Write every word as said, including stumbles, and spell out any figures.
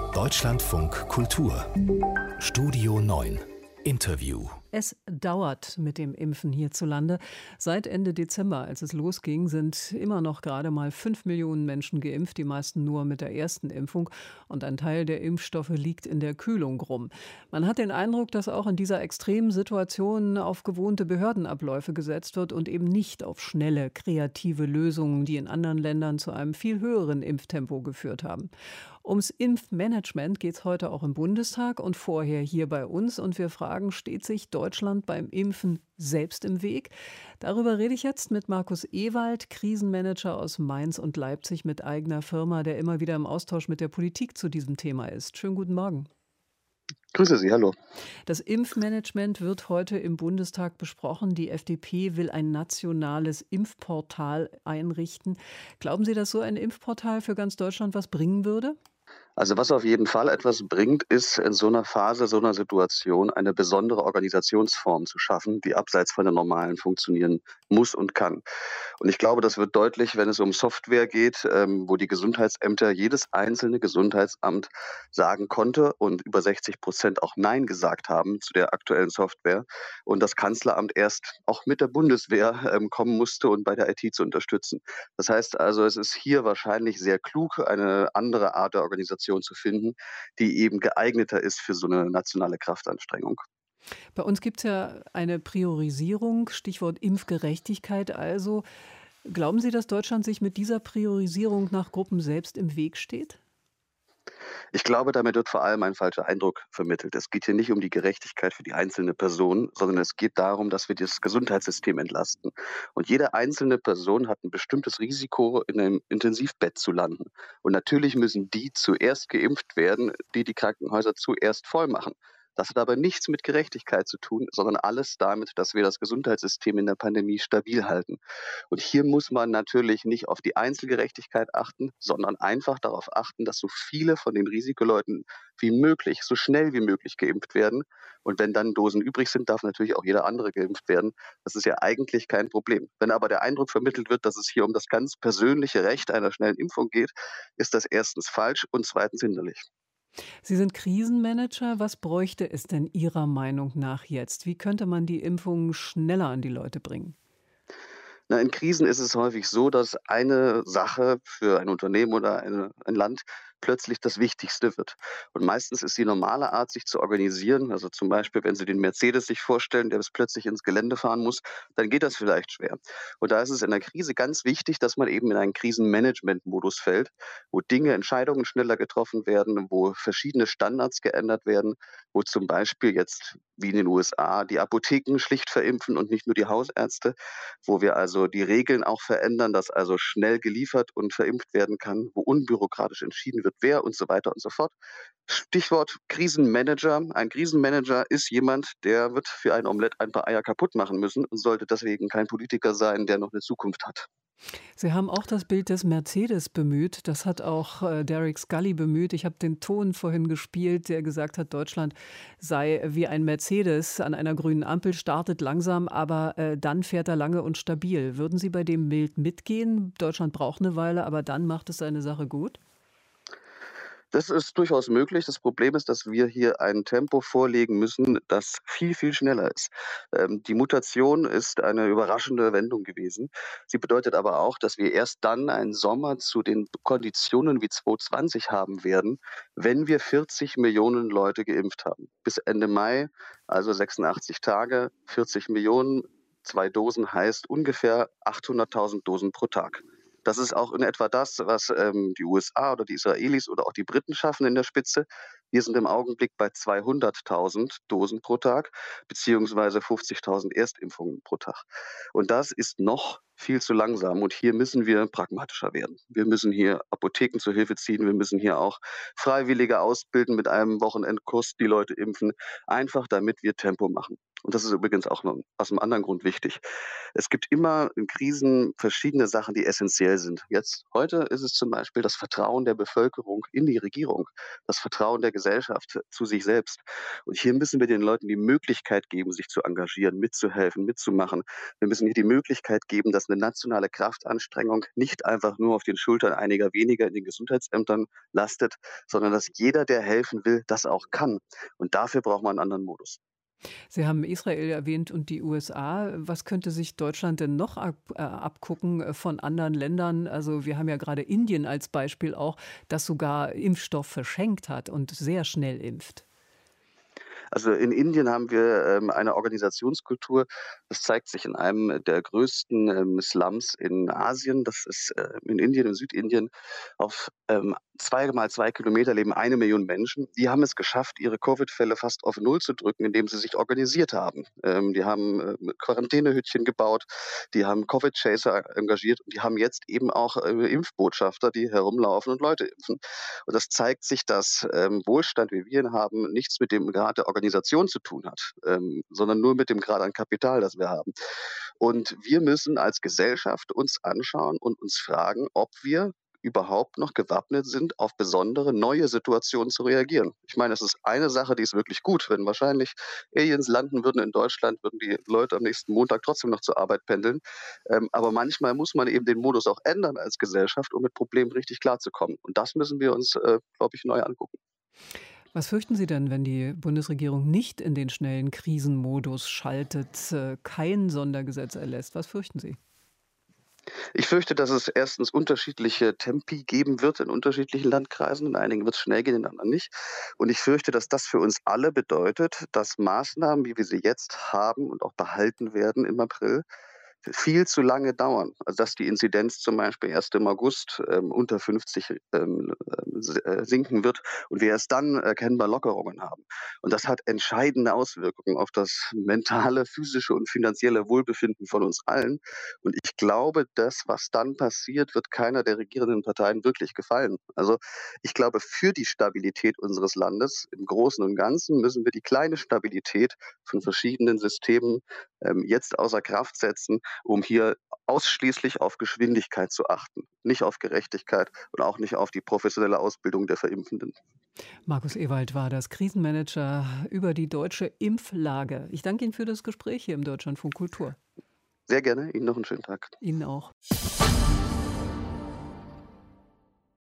Deutschlandfunk Kultur Studio neun Interview. Es dauert mit dem Impfen hierzulande. Seit Ende Dezember, als es losging, sind immer noch gerade mal fünf Millionen Menschen geimpft, die meisten nur mit der ersten Impfung. Und ein Teil der Impfstoffe liegt in der Kühlung rum. Man hat den Eindruck, dass auch in dieser extremen Situation auf gewohnte Behördenabläufe gesetzt wird und eben nicht auf schnelle, kreative Lösungen, die in anderen Ländern zu einem viel höheren Impftempo geführt haben. Ums Impfmanagement geht es heute auch im Bundestag und vorher hier bei uns. Und wir fragen, steht sich Deutschland beim Impfen selbst im Weg? Darüber rede ich jetzt mit Markus Ewald, Krisenmanager aus Mainz und Leipzig mit eigener Firma, der immer wieder im Austausch mit der Politik zu diesem Thema ist. Schönen guten Morgen. Grüße Sie, hallo. Das Impfmanagement wird heute im Bundestag besprochen. Die F D P will ein nationales Impfportal einrichten. Glauben Sie, dass so ein Impfportal für ganz Deutschland was bringen würde? Also was auf jeden Fall etwas bringt, ist in so einer Phase, so einer Situation eine besondere Organisationsform zu schaffen, die abseits von der normalen funktionieren muss und kann. Und ich glaube, das wird deutlich, wenn es um Software geht, ähm, wo die Gesundheitsämter, jedes einzelne Gesundheitsamt sagen konnte und über sechzig Prozent auch Nein gesagt haben zu der aktuellen Software und das Kanzleramt erst auch mit der Bundeswehr ähm, kommen musste und bei der I T zu unterstützen. Das heißt also, es ist hier wahrscheinlich sehr klug, eine andere Art der Organisation zu finden, die eben geeigneter ist für so eine nationale Kraftanstrengung. Bei uns gibt es ja eine Priorisierung, Stichwort Impfgerechtigkeit. Also glauben Sie, dass Deutschland sich mit dieser Priorisierung nach Gruppen selbst im Weg steht? Ich glaube, damit wird vor allem ein falscher Eindruck vermittelt. Es geht hier nicht um die Gerechtigkeit für die einzelne Person, sondern es geht darum, dass wir das Gesundheitssystem entlasten. Und jede einzelne Person hat ein bestimmtes Risiko, in einem Intensivbett zu landen. Und natürlich müssen die zuerst geimpft werden, die die Krankenhäuser zuerst voll machen. Das hat aber nichts mit Gerechtigkeit zu tun, sondern alles damit, dass wir das Gesundheitssystem in der Pandemie stabil halten. Und hier muss man natürlich nicht auf die Einzelgerechtigkeit achten, sondern einfach darauf achten, dass so viele von den Risikoleuten wie möglich, so schnell wie möglich geimpft werden. Und wenn dann Dosen übrig sind, darf natürlich auch jeder andere geimpft werden. Das ist ja eigentlich kein Problem. Wenn aber der Eindruck vermittelt wird, dass es hier um das ganz persönliche Recht einer schnellen Impfung geht, ist das erstens falsch und zweitens hinderlich. Sie sind Krisenmanager. Was bräuchte es denn Ihrer Meinung nach jetzt? Wie könnte man die Impfungen schneller an die Leute bringen? Na, in Krisen ist es häufig so, dass eine Sache für ein Unternehmen oder eine, ein Land plötzlich das Wichtigste wird. Und meistens ist die normale Art, sich zu organisieren, also zum Beispiel, wenn Sie den Mercedes sich vorstellen, der bis plötzlich ins Gelände fahren muss, dann geht das vielleicht schwer. Und da ist es in der Krise ganz wichtig, dass man eben in einen Krisenmanagement-Modus fällt, wo Dinge, Entscheidungen schneller getroffen werden, wo verschiedene Standards geändert werden, wo zum Beispiel jetzt wie in den U S A die Apotheken schlicht verimpfen und nicht nur die Hausärzte, wo wir also die Regeln auch verändern, dass also schnell geliefert und verimpft werden kann, wo unbürokratisch entschieden wird, wer und so weiter und so fort. Stichwort Krisenmanager. Ein Krisenmanager ist jemand, der wird für ein Omelett ein paar Eier kaputt machen müssen und sollte deswegen kein Politiker sein, der noch eine Zukunft hat. Sie haben auch das Bild des Mercedes bemüht. Das hat auch äh, Derek Scully bemüht. Ich habe den Ton vorhin gespielt, der gesagt hat, Deutschland sei wie ein Mercedes an einer grünen Ampel, startet langsam, aber äh, dann fährt er lange und stabil. Würden Sie bei dem Bild mitgehen? Deutschland braucht eine Weile, aber dann macht es seine Sache gut? Das ist durchaus möglich. Das Problem ist, dass wir hier ein Tempo vorlegen müssen, das viel, viel schneller ist. Ähm, die Mutation ist eine überraschende Wendung gewesen. Sie bedeutet aber auch, dass wir erst dann einen Sommer zu den Konditionen wie zwanzig zwanzig haben werden, wenn wir vierzig Millionen Leute geimpft haben. Bis Ende Mai, also sechsundachtzig Tage, vierzig Millionen, zwei Dosen heißt ungefähr achthunderttausend Dosen pro Tag. Das ist auch in etwa das, was ähm, die U S A oder die Israelis oder auch die Briten schaffen in der Spitze. Wir sind im Augenblick bei zweihunderttausend Dosen pro Tag, beziehungsweise fünfzigtausend Erstimpfungen pro Tag. Und das ist noch viel zu langsam. Und hier müssen wir pragmatischer werden. Wir müssen hier Apotheken zur Hilfe ziehen. Wir müssen hier auch Freiwillige ausbilden mit einem Wochenendkurs, die Leute impfen, einfach damit wir Tempo machen. Und das ist übrigens auch noch aus einem anderen Grund wichtig. Es gibt immer in Krisen verschiedene Sachen, die essenziell sind. Jetzt heute ist es zum Beispiel das Vertrauen der Bevölkerung in die Regierung, das Vertrauen der Gesellschaft zu sich selbst. Und hier müssen wir den Leuten die Möglichkeit geben, sich zu engagieren, mitzuhelfen, mitzumachen. Wir müssen hier die Möglichkeit geben, dass eine nationale Kraftanstrengung nicht einfach nur auf den Schultern einiger weniger in den Gesundheitsämtern lastet, sondern dass jeder, der helfen will, das auch kann. Und dafür braucht man einen anderen Modus. Sie haben Israel erwähnt und die U S A. Was könnte sich Deutschland denn noch ab, äh, abgucken äh, von anderen Ländern? Also wir haben ja gerade Indien als Beispiel auch, das sogar Impfstoff verschenkt hat und sehr schnell impft. Also, in Indien haben wir, ähm, eine Organisationskultur. Das zeigt sich in einem der größten, ähm, Slums in Asien. Das ist, äh, in Indien, in Südindien. Auf, ähm, zwei mal zwei Kilometer leben eine Million Menschen. Die haben es geschafft, ihre Covid-Fälle fast auf Null zu drücken, indem sie sich organisiert haben. Ähm, die haben, ähm, Quarantänehütchen gebaut, die haben Covid-Chaser engagiert und die haben jetzt eben auch, äh, Impfbotschafter, die herumlaufen und Leute impfen. Und das zeigt sich, dass, ähm, Wohlstand, wie wir ihn haben, nichts mit dem Grad der Organisation zu tun hat, ähm, sondern nur mit dem Grad an Kapital, das wir haben. Und wir müssen als Gesellschaft uns anschauen und uns fragen, ob wir überhaupt noch gewappnet sind, auf besondere neue Situationen zu reagieren. Ich meine, es ist eine Sache, die ist wirklich gut. Wenn wahrscheinlich Aliens landen würden in Deutschland, würden die Leute am nächsten Montag trotzdem noch zur Arbeit pendeln. Ähm, aber manchmal muss man eben den Modus auch ändern als Gesellschaft, um mit Problemen richtig klarzukommen. Und das müssen wir uns, äh, glaube ich, neu angucken. Was fürchten Sie denn, wenn die Bundesregierung nicht in den schnellen Krisenmodus schaltet, äh, kein Sondergesetz erlässt? Was fürchten Sie? Ich fürchte, dass es erstens unterschiedliche Tempi geben wird in unterschiedlichen Landkreisen. In einigen wird es schnell gehen, in anderen nicht. Und ich fürchte, dass das für uns alle bedeutet, dass Maßnahmen, wie wir sie jetzt haben und auch behalten werden im April, viel zu lange dauern. Also, dass die Inzidenz zum Beispiel erst im August, ähm, unter fünfzig, ähm, ähm, s äh, sinken wird und wir erst dann erkennbar Lockerungen haben. Und das hat entscheidende Auswirkungen auf das mentale, physische und finanzielle Wohlbefinden von uns allen. Und ich glaube, das, was dann passiert, wird keiner der regierenden Parteien wirklich gefallen. Also, ich glaube, für die Stabilität unseres Landes im Großen und Ganzen müssen wir die kleine Stabilität von verschiedenen Systemen, ähm, jetzt außer Kraft setzen, um hier ausschließlich auf Geschwindigkeit zu achten, nicht auf Gerechtigkeit und auch nicht auf die professionelle Ausbildung der Verimpfenden. Markus Ewald war das Krisenmanager über die deutsche Impflage. Ich danke Ihnen für das Gespräch hier im Deutschlandfunk Kultur. Sehr gerne, Ihnen noch einen schönen Tag. Ihnen auch.